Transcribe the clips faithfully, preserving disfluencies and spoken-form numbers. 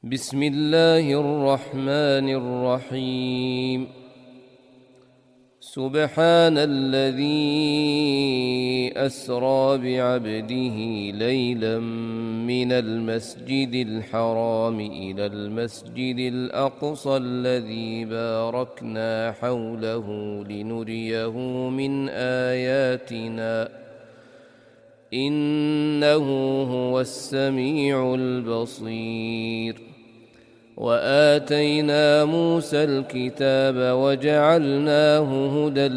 بسم الله الرحمن الرحيم. سبحان الذي أسرى بعبده ليلا من المسجد الحرام إلى المسجد الأقصى الذي باركنا حوله لنريه من آياتنا إنه هو السميع البصير. وآتينا موسى الكتاب وجعلناه هدى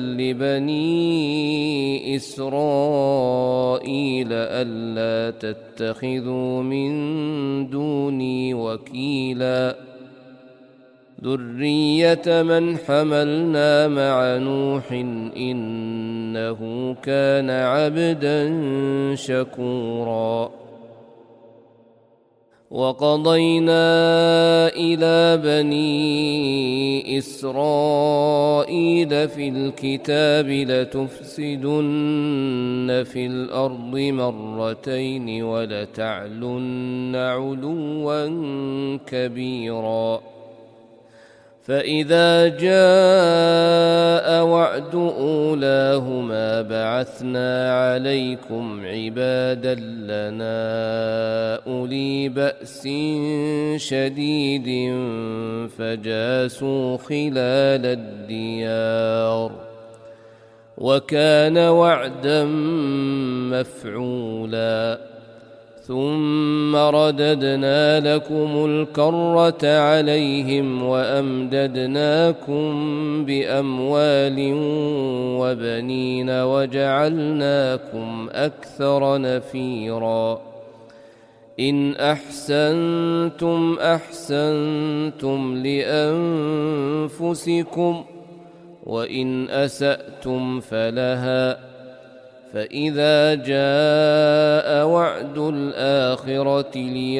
لبني إسرائيل ألا تتخذوا من دوني وكيلا ذرية من حملنا مع نوح إنه كان عبدا شكورا. وقضينا إلى بني إسرائيل في الكتاب لتفسدن في الأرض مرتين ولتعلن علوا كبيرا. فإذا جاء وعد أولاهما بعثنا عليكم عبادا لنا أولي بأس شديد فجاسوا خلال الديار وكان وعدا مفعولا. ثم رددنا لكم الكرة عليهم وأمددناكم بأموال وبنين وجعلناكم أكثر نفيرا. إن أحسنتم أحسنتم لأنفسكم وإن أسأتم فلها. فإذا جاء وعد الآخرة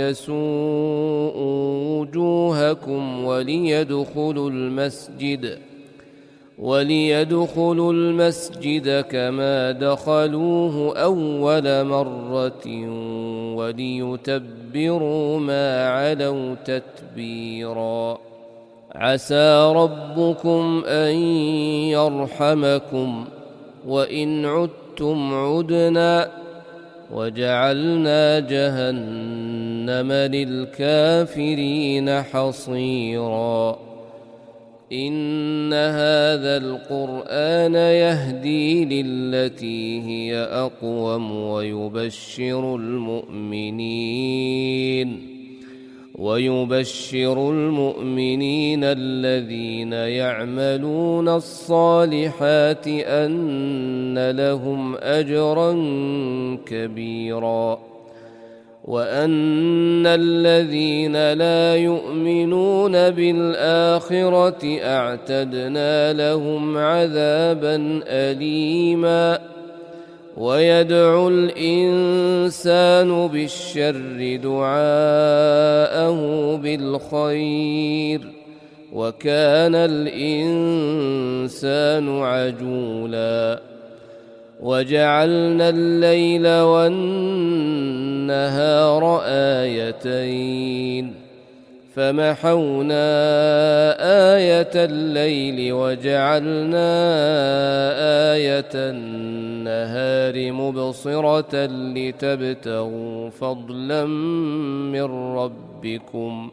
ليسوءوا وجوهكم وليدخلوا المسجد وليدخلوا المسجد كما دخلوه أول مرة وليتبروا ما علوا تتبيرا. عسى ربكم أن يرحمكم وإن عدتم عدنا وجعلنا جهنم للكافرين حصيرا. إن هذا القرآن يهدي للتي هي أقوم ويبشر المؤمنين ويبشر المؤمنين الذين يعملون الصالحات أن لهم أجرا كبيرا وأن الذين لا يؤمنون بالآخرة أعتدنا لهم عذابا أليما. ويدعو الإنسان بالشر دعاءه بالخير وكان الإنسان عجولا. وجعلنا الليل والنهار آيتين فمحونا آية الليل وجعلنا آية النهار مبصرة لتبتغوا فضلا من ربكم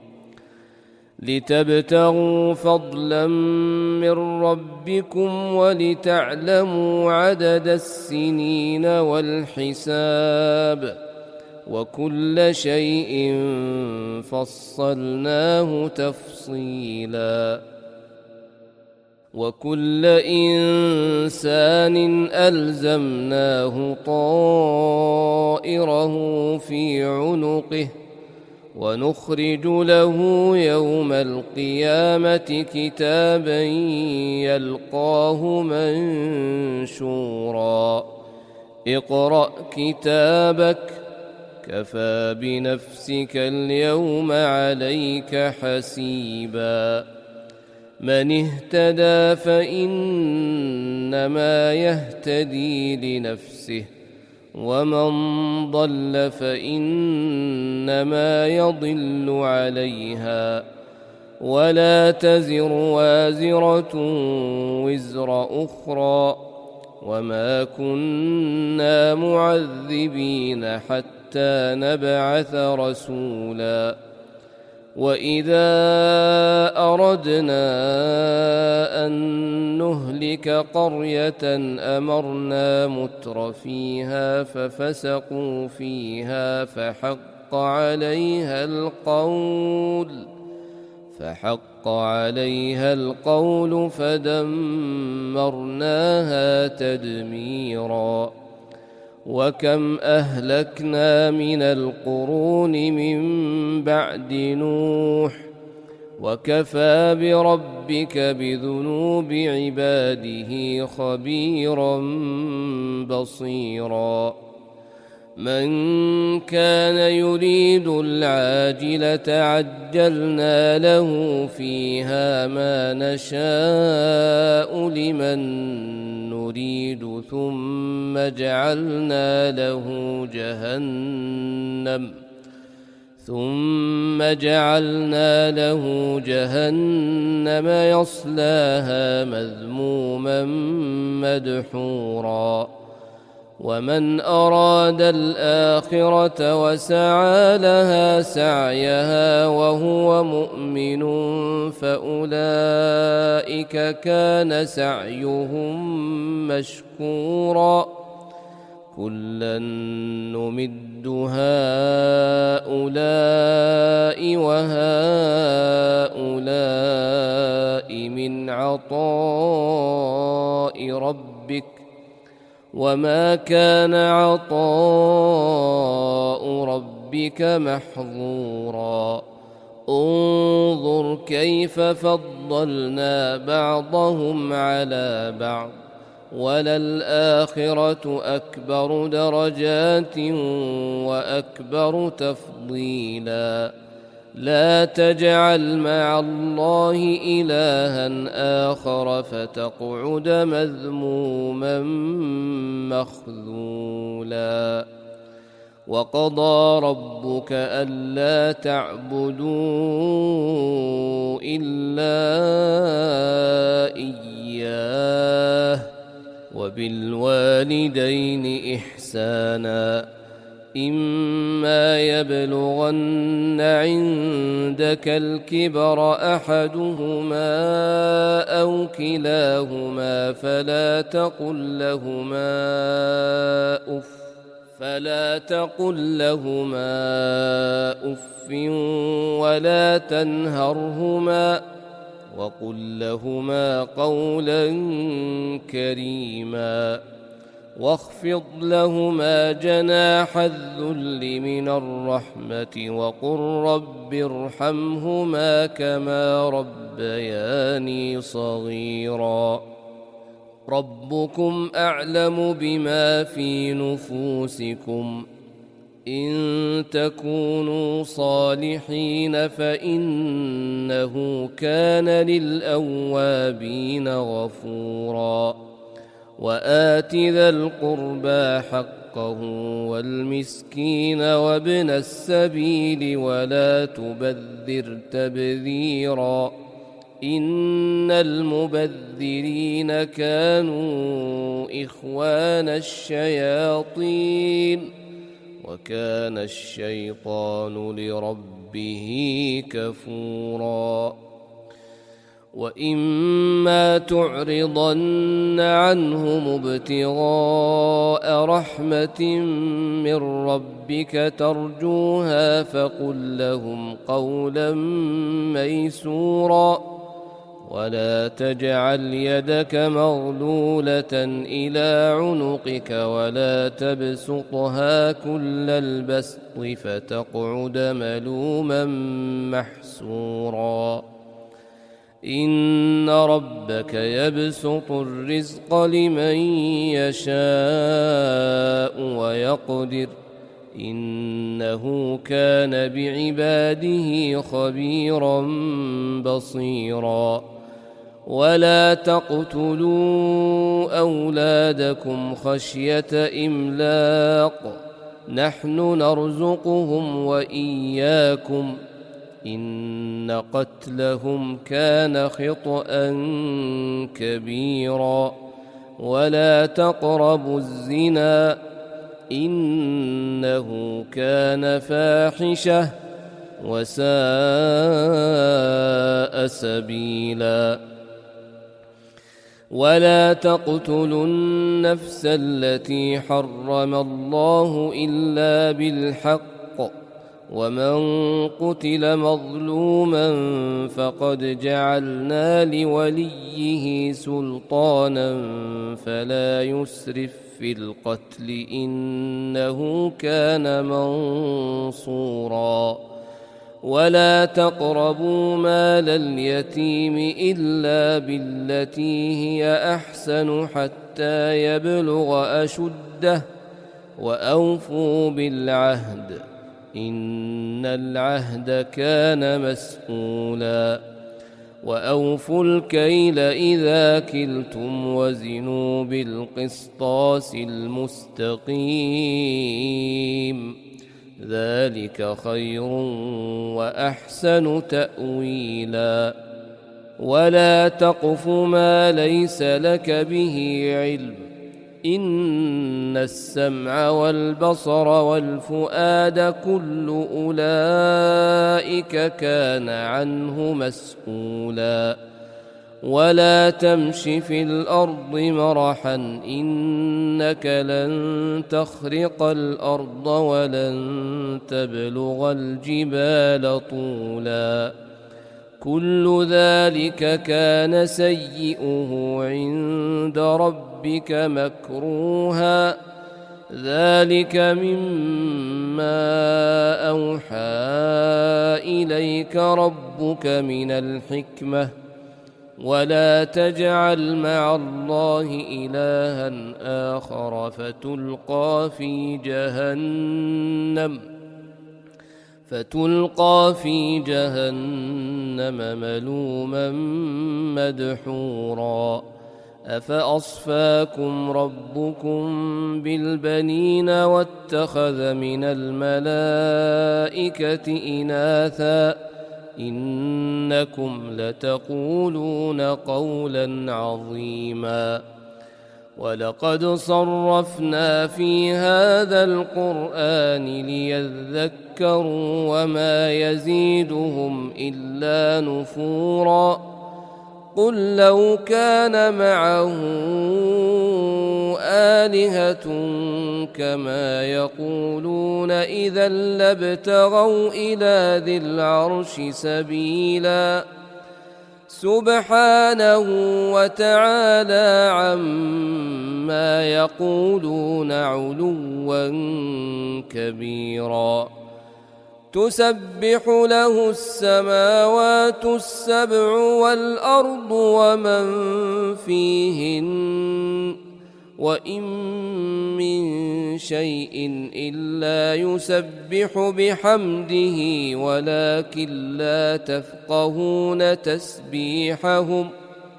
لتبتغوا فضلا من ربكم ولتعلموا عدد السنين والحساب وكل شيء فصلناه تفصيلا. وكل إنسان ألزمناه طائره في عنقه ونخرج له يوم القيامة كتابا يلقاه منشورا. اقرأ كتابك كفى بنفسك اليوم عليك حسيبا. من اهتدى فإنما يهتدي لنفسه ومن ضل فإنما يضل عليها ولا تزر وازرة وزر أخرى وما كنا معذبين حتى نبعث رسولا وإذا أردنا أن نهلك قرية أمرنا متر فيها ففسقوا فيها فحق عليها القول فحق عليها القول فدمرناها تدميرا وكم أهلكنا من القرون من بعد نوح وكفى بربك بذنوب عباده خبيرا بصيرا من كان يريد العاجلة عجلنا له فيها ما نشاء لمن نريد ثم جعلنا له جهنم ثم جعلنا له جهنم يصلاها مذموما مدحورا ومن أراد الآخرة وسعى لها سعيها وهو مؤمن فأولئك كان سعيهم مشكورا كلا نمد هؤلاء وهؤلاء من عطاء ربك وما كان عطاء ربك محظورا انظر كيف فضلنا بعضهم على بعض وللآخرة أكبر درجات وأكبر تفضيلا لا تجعل مع الله إلها آخر فتقعد مذموما مخذولا وقضى ربك ألا تعبدوا إلا إياه وبالوالدين إحسانا إما يبلغن عندك الكبر أحدهما أو كلاهما فلا تقل لهما أف فلا تقل لهما أف ولا تنهرهما وقل لهما قولا كريما واخفض لهما جناح الذل من الرحمة وقل رب ارحمهما كما ربياني صغيرا ربكم أعلم بما في نفوسكم إن تكونوا صالحين فإنه كان للأوابين غفورا وآت ذا القربى حقه والمسكين وابن السبيل ولا تبذر تبذيرا إن المبذرين كانوا إخوان الشياطين وكان الشيطان لربه كفورا وإما تعرضن عنهم ابتغاء رحمة من ربك ترجوها فقل لهم قولا ميسورا ولا تجعل يدك مغلولة إلى عنقك ولا تبسطها كل البسط فتقعد ملوما محسورا إن ربك يبسط الرزق لمن يشاء ويقدر إنه كان بعباده خبيرا بصيرا ولا تقتلوا أولادكم خشية إملاق نحن نرزقهم وإياكم إن قتلهم كان خطأ كبيرا ولا تقربوا الزنا إنه كان فاحشة وساء سبيلا ولا تقتلوا النفس التي حرم الله إلا بالحق ومن قتل مظلوما فقد جعلنا لوليه سلطانا فلا يسرف في القتل إنه كان منصورا ولا تقربوا مال اليتيم إلا بالتي هي أحسن حتى يبلغ أشده وأوفوا بالعهد إن العهد كان مسؤولا وأوفوا الكيل إذا كلتم وزنوا بالقسطاس المستقيم ذلك خير وأحسن تأويلا ولا تقف ما ليس لك به علم إن السمع والبصر والفؤاد كل أولئك كان عنه مسؤولا ولا تمش في الأرض مرحا إنك لن تخرق الأرض ولن تبلغ الجبال طولا كل ذلك كان سيئه عند ربك مكروها ذلك مما أوحى إليك ربك من الحكمة ولا تجعل مع الله إلها آخر فتلقى في جهنم فتلقى في جهنم ملوما مدحورا أفأصفاكم ربكم بالبنين واتخذ من الملائكة إناثا إنكم لتقولون قولا عظيما ولقد صرفنا في هذا القرآن ليذكروا وما يزيدهم إلا نفورا قل لو كان معه آلهة كما يقولون إذا لابتغوا إلى ذي العرش سبيلا سبحانه وتعالى عما يقولون علوا كبيرا تسبح له السماوات السبع والأرض ومن فيهن وإن من شيء إلا يسبح بحمده ولكن لا تفقهون تسبيحهم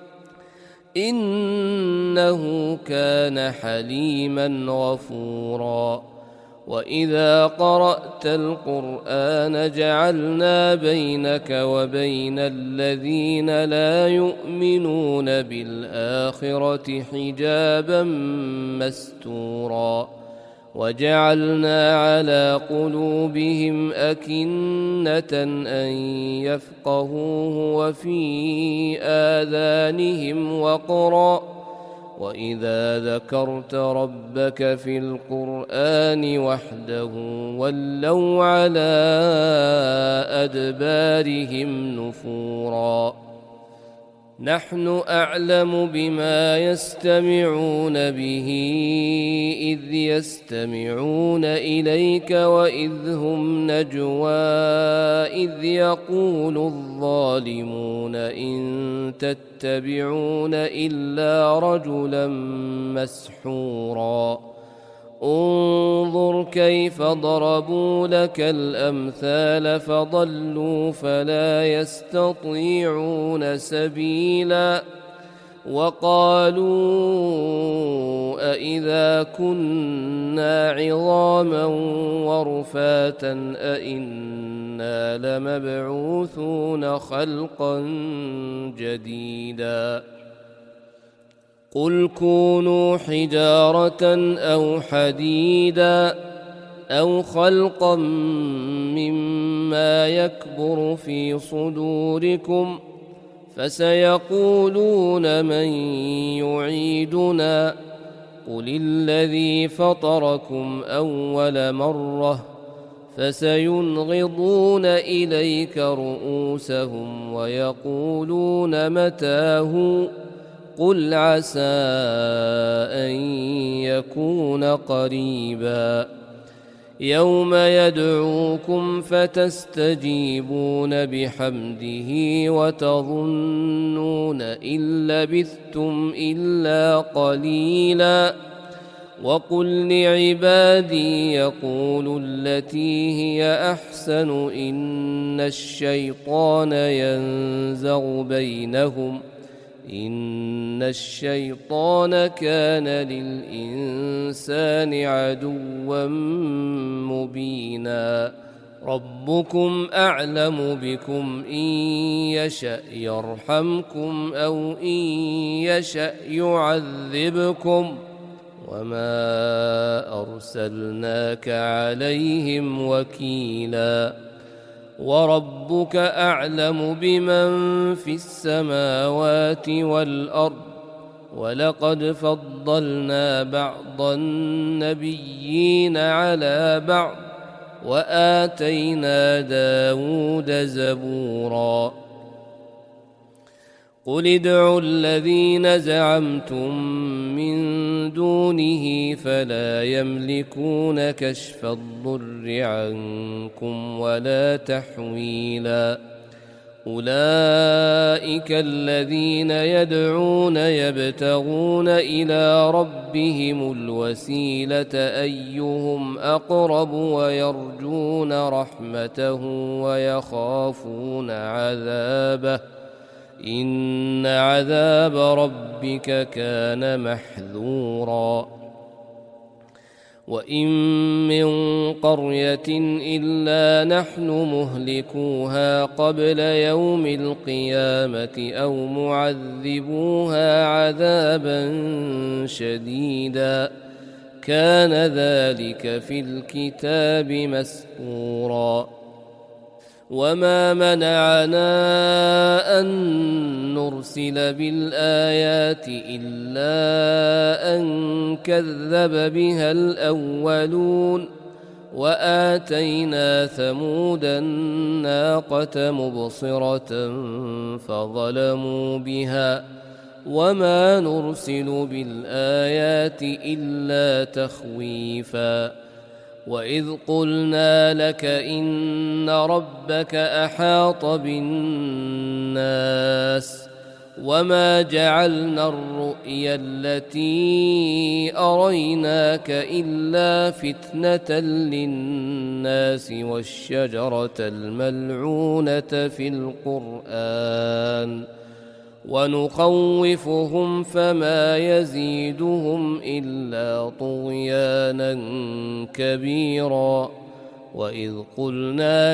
إنه كان حليما غفورا وإذا قرأت القرآن جعلنا بينك وبين الذين لا يؤمنون بالآخرة حجابا مستورا وجعلنا على قلوبهم أكنة أن يفقهوه وفي آذانهم وقرا وإذا ذكرت ربك في القرآن وحده ولوا على أدبارهم نفورا نحن أعلم بما يستمعون به إذ يستمعون إليك وإذ هم نجوى إذ يقول الظالمون إن تتبعون إلا رجلا مسحورا انظر كيف ضربوا لك الأمثال فضلوا فلا يستطيعون سبيلا وقالوا أإذا كنا عظاما ورفاتا أإنا لمبعوثون خلقا جديدا قل كونوا حجارة أو حديدا أو خلقا مما يكبر في صدوركم فسيقولون من يعيدنا قل الذي فطركم أول مرة فسينغضون إليك رؤوسهم ويقولون متاه قل عسى أن يكون قريبا يوم يدعوكم فتستجيبون بحمده وتظنون إن لبثتم إلا قليلا وقل لعبادي يقولوا التي هي أحسن إن الشيطان ينزغ بينهم إن الشيطان كان للإنسان عدوا مبينا ربكم أعلم بكم إن يشأ يرحمكم أو إن يشأ يعذبكم وما أرسلناك عليهم وكيلا وربك أعلم بمن في السماوات والأرض ولقد فضلنا بعض النبيين على بعض وآتينا داود زبورا قل ادعوا الذين زعمتم من دونه فلا يملكون كشف الضر عنكم ولا تحويلا أولئك الذين يدعون يبتغون إلى ربهم الوسيلة أيهم أقرب ويرجون رحمته ويخافون عذابه إن عذاب ربك كان محذورا وإن من قرية إلا نحن مهلكوها قبل يوم القيامة أو معذبوها عذابا شديدا كان ذلك في الكتاب مسطورا وما منعنا أن نرسل بالآيات إلا أن كذب بها الأولون وآتينا ثمود الناقة مبصرة فظلموا بها وما نرسل بالآيات إلا تخويفا وإذ قلنا لك إن ربك أحاط بالناس وما جعلنا الرؤيا التي أريناك إلا فتنة للناس والشجرة الملعونة في القرآن ونخوفهم فما يزيدهم إلا طغيانا كبيرا وإذ قلنا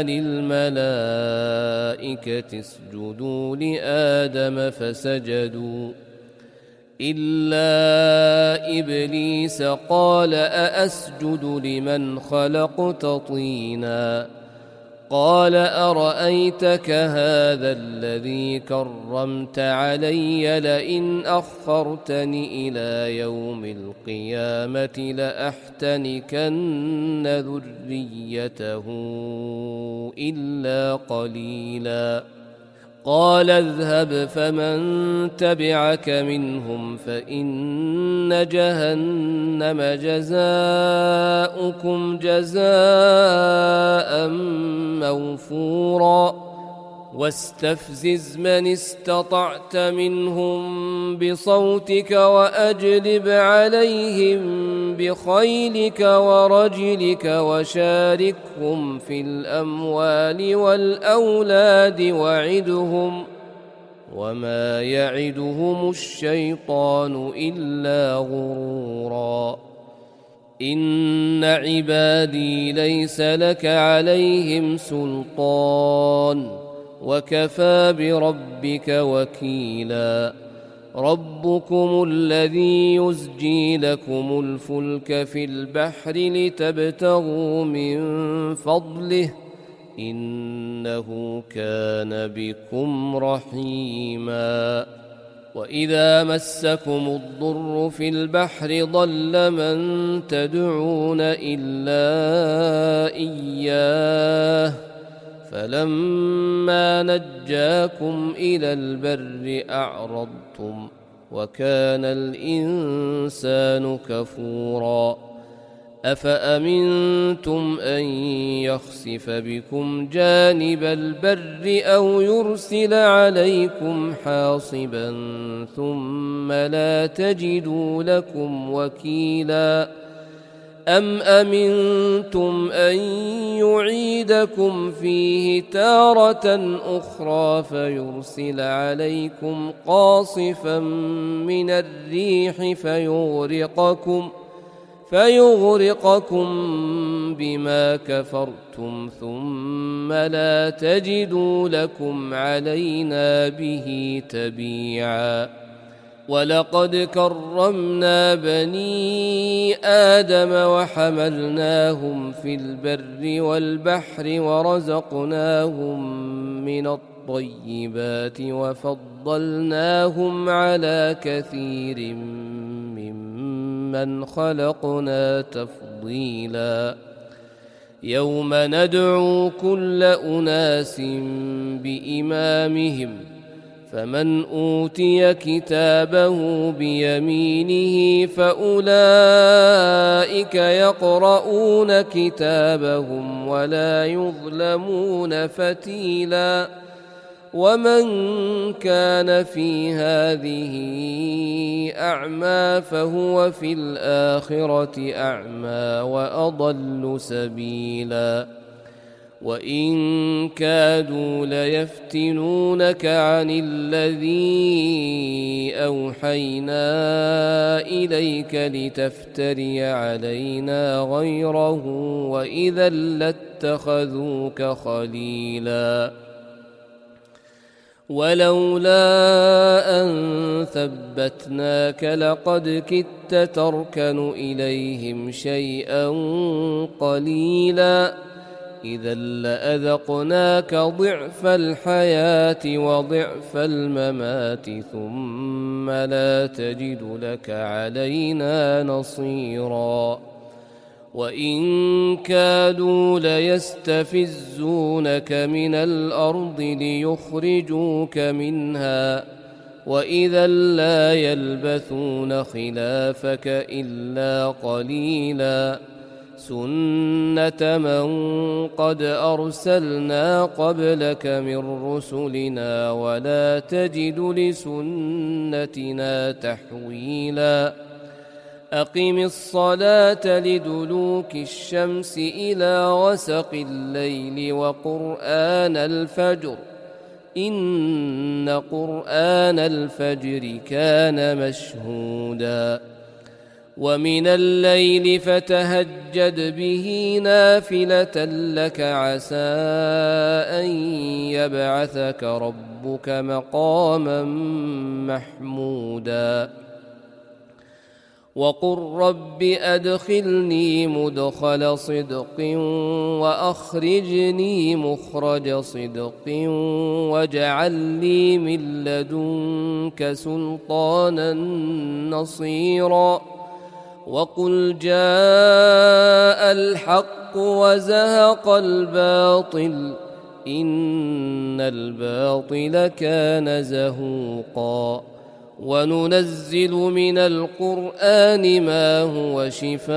للملائكة اسجدوا لآدم فسجدوا إلا إبليس قال أأسجد لمن خلقت طينا قال أرأيتك هذا الذي كرمت علي لئن أخرتني إلى يوم القيامة لأحتنكن ذريته إلا قليلا قال اذهب فمن تبعك منهم فإن جهنم جزاؤكم جزاء موفورا واستفزز من استطعت منهم بصوتك وأجلب عليهم بخيلك ورجلك وشاركهم في الأموال والأولاد وعدهم وما يعدهم الشيطان إلا غرورا إن عبادي ليس لك عليهم سلطان وكفى بربك وكيلا ربكم الذي يزجي لكم الفلك في البحر لتبتغوا من فضله إنه كان بكم رحيما وإذا مسكم الضر في البحر ضل من تدعون إلا إياه فلما نجاكم إلى البر أعرضتم وكان الإنسان كفورا أفأمنتم أن يخسف بكم جانب البر أو يرسل عليكم حاصبا ثم لا تجدوا لكم وكيلا أم أمنتم أن يعيدكم فيه تارة أخرى فيرسل عليكم قاصفا من الريح فيغرقكم فيغرقكم بما كفرتم ثم لا تجدوا لكم علينا به تبيعا ولقد كرمنا بني آدم وحملناهم في البر والبحر ورزقناهم من الطيبات وفضلناهم على كثير ممن خلقنا تفضيلا يوم ندعو كل أناس بإمامهم فمن أوتي كتابه بيمينه فأولئك يقرؤون كتابهم ولا يظلمون فتيلا ومن كان في هذه أعمى فهو في الآخرة أعمى وأضل سبيلا وإن كادوا ليفتنونك عن الذي أوحينا إليك لتفتري علينا غيره وإذا لاتخذوك خليلا ولولا أن ثبتناك لقد كدت تركن إليهم شيئا قليلا إذا لأذقناك ضعف الحياة وضعف الممات ثم لا تجد لك علينا نصيرا وإن كادوا ليستفزونك من الأرض ليخرجوك منها وإذا لا يلبثون خلافك إلا قليلا سنة من قد أرسلنا قبلك من رسلنا ولا تجد لسنتنا تحويلا أقم الصلاة لدلوك الشمس إلى غسق الليل وقرآن الفجر إن قرآن الفجر كان مشهودا ومن الليل فتهجد به نافلة لك عسى أن يبعثك ربك مقاما محمودا وقل رب أدخلني مدخل صدق وأخرجني مخرج صدق واجعل لي من لدنك سلطانا نصيرا وقل جاء الحق وزهق الباطل إن الباطل كان زهوقا وننزل من القرآن ما هو شفاء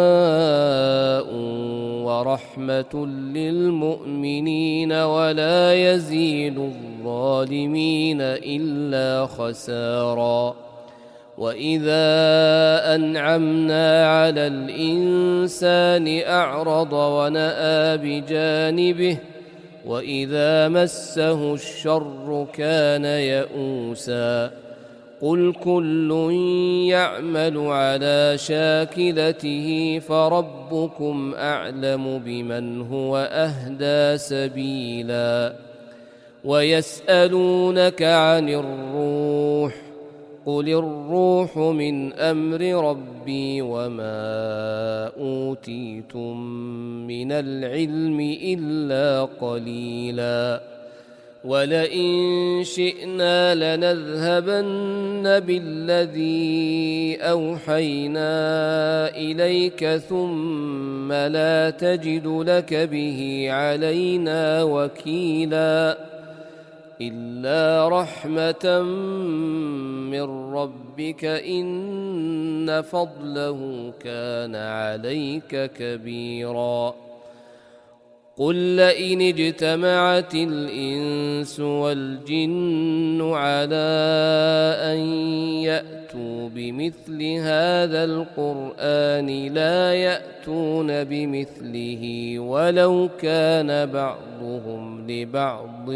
ورحمة للمؤمنين ولا يزيد الظالمين إلا خسارا وإذا أنعمنا على الإنسان أعرض ونأى بجانبه وإذا مسه الشر كان يئوسا قل كل يعمل على شاكلته فربكم أعلم بمن هو أهدى سبيلا ويسألونك عن الروح قل الروح من أمر ربي وما أوتيتم من العلم إلا قليلا ولئن شئنا لنذهبن بالذي أوحينا إليك ثم لا تجد لك به علينا وكيلا إلا رحمة من ربك إن فضله كان عليك كبيرا قل لئن اجتمعت الإنس والجن على أن يأتوا بمثل هذا القرآن لا يأتون بمثله ولو كان بعضهم لبعض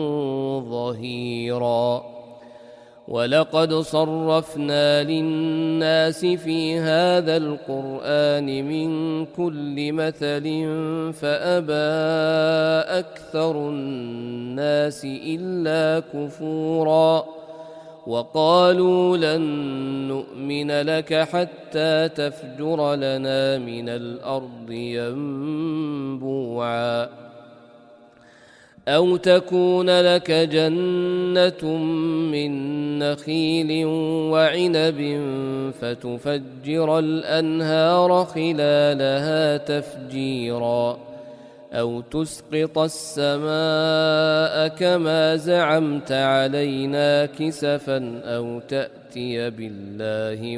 ظهيرا ولقد صرفنا للناس في هذا القرآن من كل مثل فأبى أكثر الناس إلا كفورا وقالوا لن نؤمن لك حتى تفجر لنا من الأرض ينبوعا أو تكون لك جنة من نخيل وعنب فتفجر الأنهار خلالها تفجيرا أو تسقط السماء كما زعمت علينا كسفا أو تأتي بالله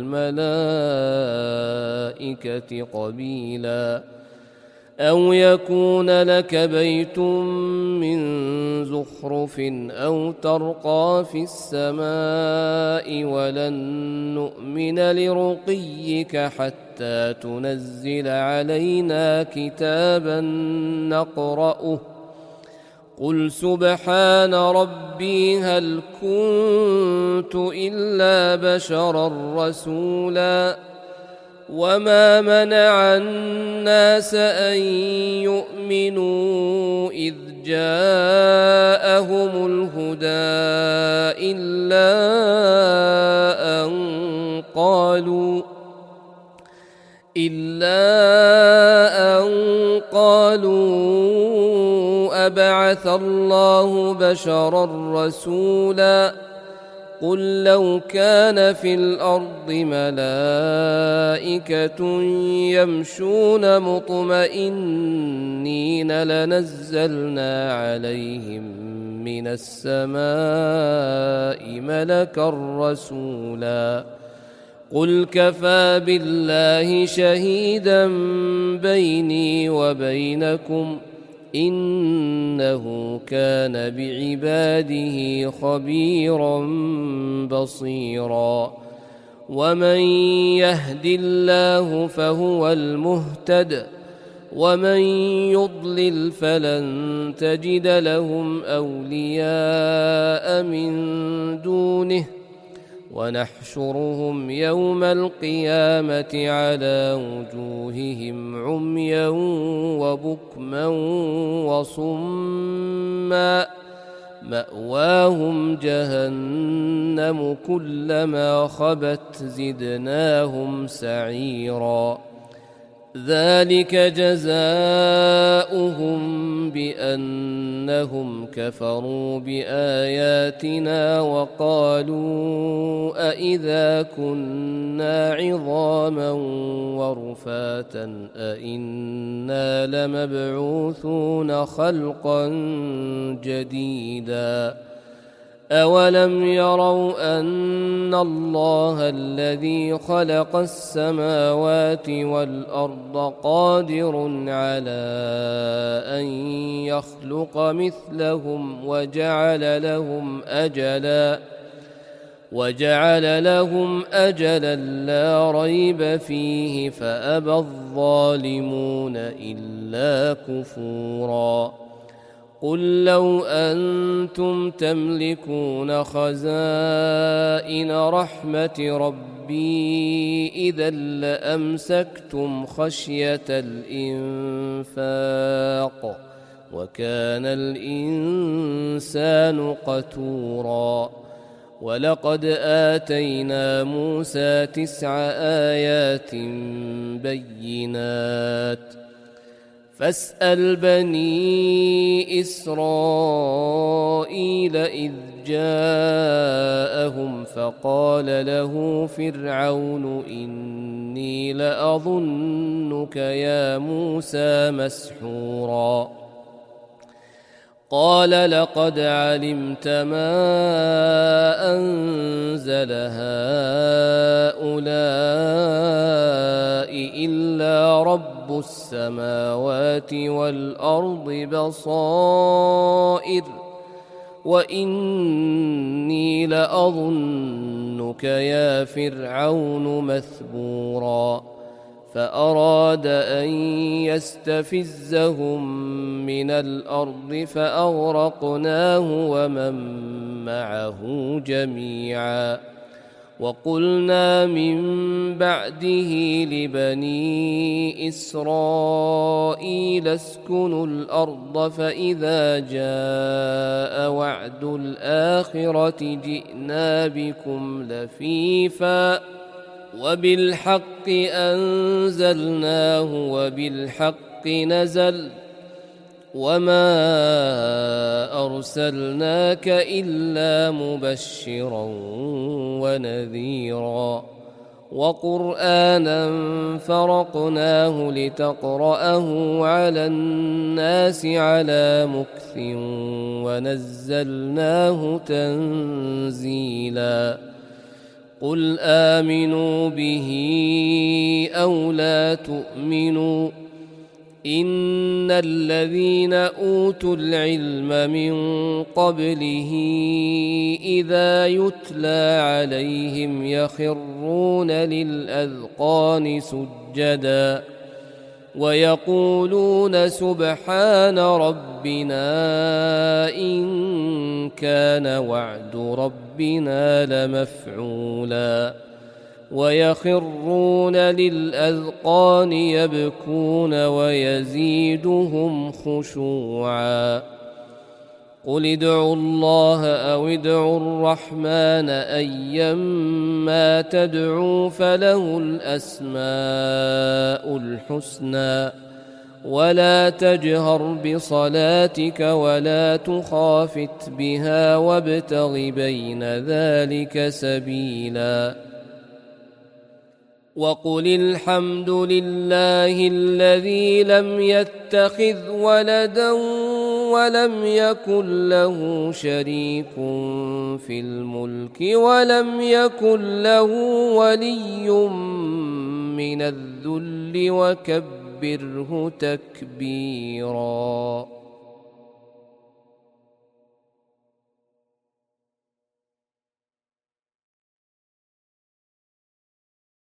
والملائكة قبيلا أو يكون لك بيت من زخرف أو ترقى في السماء ولن نؤمن لرقيك حتى تنزل علينا كتابا نقرأه قل سبحان ربي هل كنت إلا بشرا رسولا وما منع الناس أن يؤمنوا إذ جاءهم الهدى إلا أن قالوا إلا أن قالوا أبعث الله بشرا رسولا قل لو كان في الأرض ملائكة يمشون مطمئنين لنزلنا عليهم من السماء ملكا رسولا قل كفى بالله شهيدا بيني وبينكم إنه كان بعباده خبيرا بصيرا ومن يهد الله فهو المهتد ومن يضلل فلن تجد لهم أولياء من دونه ونحشرهم يوم القيامة على وجوههم عميا وبكما وصما مأواهم جهنم كلما خبت زدناهم سعيرا ذلك جزاؤهم بأنهم كفروا بآياتنا وقالوا أإذا كنا عظاما ورفاتا أإنا لمبعوثون خلقا جديدا أولم يروا أن الله الذي خلق السماوات والأرض قادر على أن يخلق مثلهم وجعل لهم أجلا وجعل لهم أجلا لا ريب فيه فأبى الظالمون إلا كفورا قل لو أنتم تملكون خزائن رحمة ربي إذا لأمسكتم خشية الإنفاق وكان الإنسان قتورا ولقد آتينا موسى تسع آيات بينات فاسأل بني إسرائيل إذ جاءهم فقال له فرعون إني لأظنك يا موسى مسحورا قال لقد علمت ما أنزل هؤلاء إلا رب السماوات والأرض بصائر وإني لأظنك يا فرعون مثبورا فأراد أن يستفزهم من الأرض فأغرقناه ومن معه جميعا وقلنا من بعده لبني إسرائيل اسكنوا الأرض فإذا جاء وعد الآخرة جئنا بكم لفيفا وبالحق أنزلناه وبالحق نزل وما أرسلناك إلا مبشرا ونذيرا وقرآنا فرقناه لتقرأه على الناس على مكث ونزلناه تنزيلا قل آمنوا به أو لا تؤمنوا إن الذين أوتوا العلم من قبله إذا يتلى عليهم يخرون للأذقان سجدا ويقولون سبحان ربنا إن كان وعد ربنا لمفعولا ويخرون للأذقان يبكون ويزيدهم خشوعا قل ادعوا الله أو ادعوا الرحمن أيما تدعوا فله الأسماء الحسنى ولا تجهر بصلاتك ولا تخافت بها وابتغ بين ذلك سبيلا وقل الحمد لله الذي لم يتخذ ولدا ولم يكن له شريك في الملك ولم يكن له ولي من الذل وكبره تكبيرا.